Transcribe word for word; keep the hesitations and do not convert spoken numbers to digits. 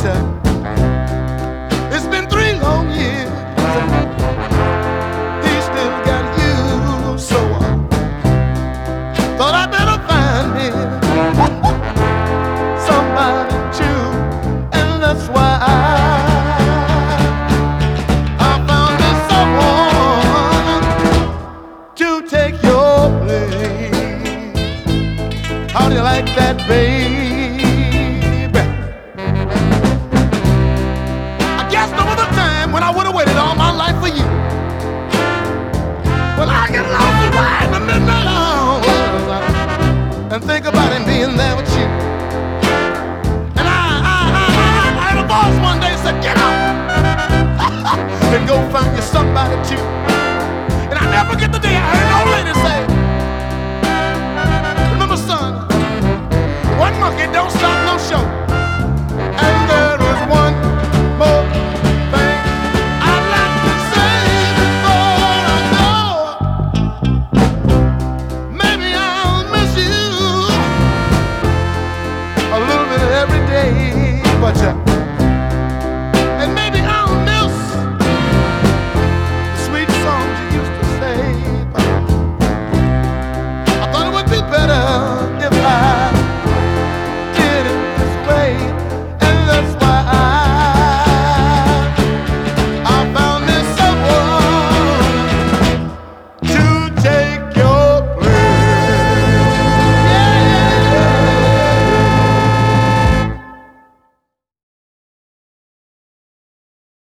uh, it's been three long years. He still got you, so uh, thought I better find me somebody true, and that's why I. Take your place. How do you like that, baby? I guess there was a time when I would have waited all my life for you. Well, I get lost and ride in the midnight hours and think about him being there with you. And I, I, I, I, I had a voice one day said, get up and go find you somebody too. And I never get the day I heard an old lady say, remember, son, one monkey don't stop no show. And there is one more thing I'd like to say before I go. Maybe I'll miss you a little bit every day, but you